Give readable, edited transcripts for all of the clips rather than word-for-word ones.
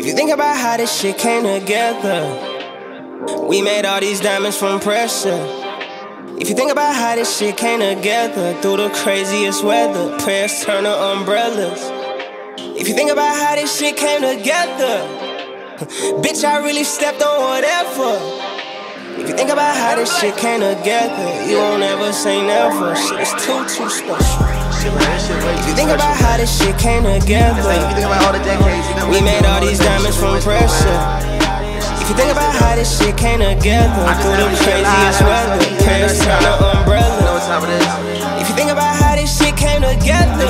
If you think about how this shit came together, we made all these diamonds from pressure. If you think about how this shit came together, through the craziest weather, prayers turn to umbrellas. If you think about how this shit came together, bitch, I really stepped on whatever. If you think about how this shit came together, you won't ever say never. Shit is too special. If you think about how this shit came together, we made all these diamonds from pressure. If you think about how this shit came together, through the craziest weather, prayers turn to umbrellas. If you think about how this shit came together,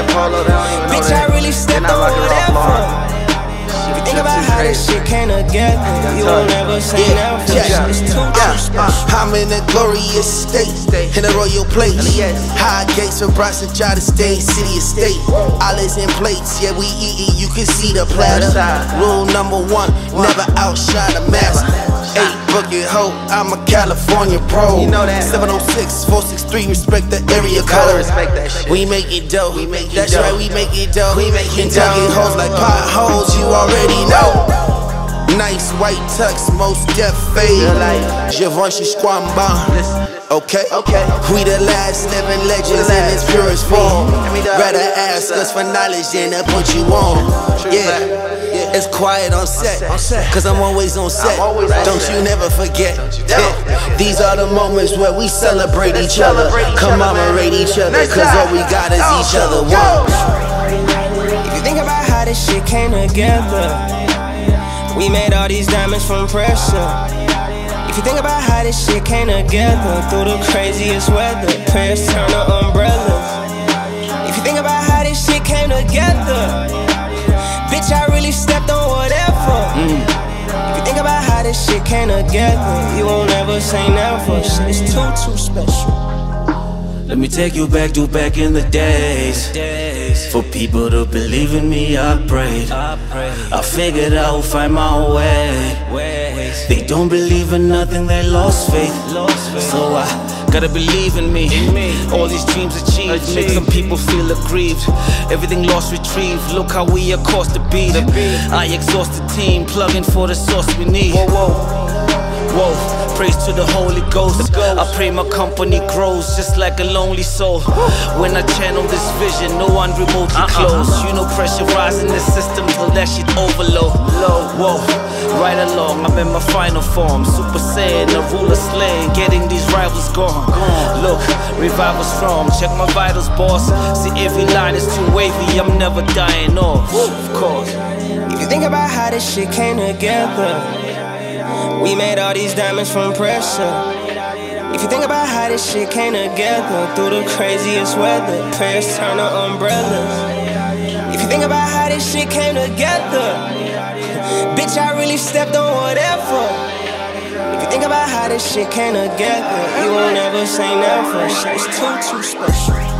bitch, I really stepped on whatever. If you think about how this shit came together, you won't ever say never. It's too special. I'm in a glorious state, in a royal place. High gates from Bronson, try to stay, city estate. Olives and plates, yeah, we eatin', you can see the platter. Rule number one, never outshine the master. 8 bucket hoe, I'm a California pro. 706, 463, respect the area code. We make it dope, that's right, we make it dope. Kentucky hoes like potholes, you already know. Nice white tux, most deaf fade. Givenchy Squamba. Okay, we the last living legends in its purest form. Rather ask us for knowledge than to put you on. Yeah, it's quiet on set, cause I'm always on set. Don't you never forget. These are the moments where we celebrate each other, commemorate each other, cause all we got is each other. If you think about how this shit came together, we made all these diamonds from pressure. If you think about how this shit came together, through the craziest weather, prayers turn to umbrellas. If you think about how this shit came together, bitch, I really stepped on whatever. If you think about how this shit came together, you won't ever say never. Shit is too special. Let me take you back to back in the days. For people to believe in me, I prayed. I figured I would find my way. They don't believe in nothing, they lost faith. So I gotta believe in me. All these dreams achieved, make some people feel aggrieved. Everything lost, retrieved. Look how we across the beat. I exhaust the team, plugging for the source we need. Whoa. Praise to the Holy Ghost. I pray my company grows just like a lonely soul. When I channel this vision, no one remotely close. You know, pressurizing the system till that shit overload. Whoa, right along, I'm in my final form. Super Saiyan, a ruler slaying, getting these rivals gone. Look, revival's from. Check my vitals, boss. See, every line is too wavy, I'm never dying off. Of course. If you think about how this shit came together, we made all these diamonds from pressure. If you think about how this shit came together, through the craziest weather, prayers turn to umbrellas. If you think about how this shit came together, bitch, I really stepped on whatever. If you think about how this shit came together, you won't ever say never. Shit is too special.